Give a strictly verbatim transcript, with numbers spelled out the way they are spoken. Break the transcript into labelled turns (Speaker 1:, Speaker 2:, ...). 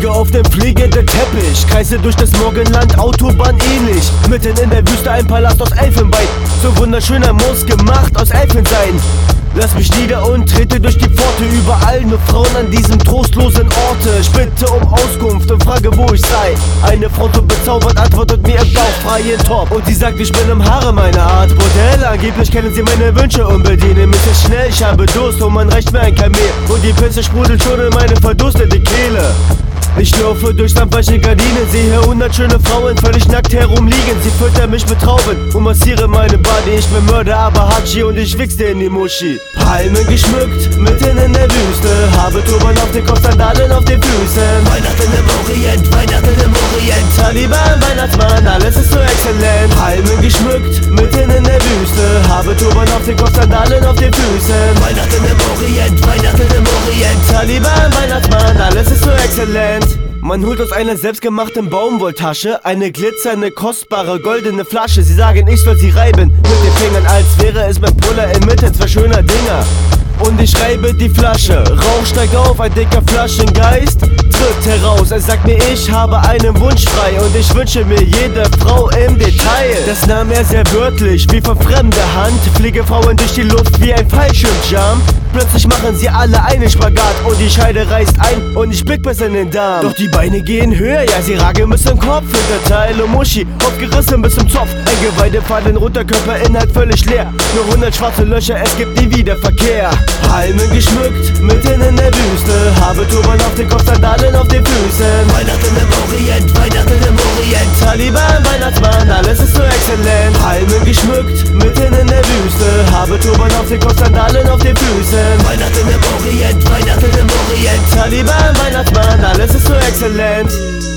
Speaker 1: Liege auf dem fliegenden Teppich, kreise durch das Morgenland, Autobahn ähnlich. Mitten in der Wüste ein Palast aus Elfenbein, so wunderschöner muss gemacht aus Elfensein. Lass mich nieder und trete durch die Pforte, überall nur Frauen an diesem trostlosen Orte. Ich bitte um Auskunft und frage, wo ich sei. Eine Frau so bezaubert antwortet mir im Bauch freien Top. Und sie sagt, ich bin im Haare meiner Art Bordell. Angeblich kennen sie meine Wünsche und bedienen mich sehr schnell. Ich habe Durst und man reicht mir ein Kamel. Und die Pisse sprudelt schon in meine verdurstete Kehle. Ich laufe durch samtweiche Gardinen, sehe hundert schöne Frauen völlig nackt herumliegen. Sie füttern mich mit Trauben und massiere meine Body. Ich bin Mörder, aber Hachi und ich wichste in die Muschi. Palmen geschmückt, mitten in der Wüste, habe Turban auf den Kopf, Sandalen auf den Füßen. Weihnachten im Orient, Weihnachten im Orient. Taliban, Weihnachtsmann, alles ist so exzellent. Palmen geschmückt, mitten in der Wüste, habe Turban auf den Kopf, Sandalen auf den Füßen. Weihnachten im Orient, Weihnachten im Orient. Taliban, Weihnachtsmann, alles ist so exzellent. Man holt aus einer selbstgemachten Baumwolltasche eine glitzernde, kostbare, goldene Flasche. Sie sagen, ich soll sie reiben mit den Fingern, als wäre es mein Puller inmitten zwei schöner Dinger. Und ich reibe die Flasche, Rauch steigt auf, ein dicker Flaschengeist tritt heraus. Er sagt mir, ich habe einen Wunsch frei und ich wünsche mir jede Frau im Detail. Das nahm er sehr wörtlich, wie von fremder Hand. Fliege Frauen durch die Luft wie ein Fallschirmjump. Plötzlich machen sie alle einen Spagat und die Scheide reißt ein und ich blick bis in den Darm. Doch die Beine gehen höher, ja sie ragen bis zum Kopf. Hinterteil und Muschi, aufgerissen bis zum Zopf. Eingeweide fallen runter, Körperinhalt völlig leer. Nur hundert schwarze Löcher, es gibt nie wieder Verkehr. Palmen geschmückt, mitten in der Wüste, habe Turban auf den Kopf, Sandalen auf den Füßen. Weihnachten im Orient, Weihnachten im Orient. Taliban, Weihnachtsmann, alles ist so exzellent. Palmen geschmückt, mitten in der Wüste, habe Turban auf den Kopf, Sandalen auf den Füßen. Weihnachten im Orient, Weihnachten im Orient. Taliban, Weihnachtsmann, alles ist so exzellent.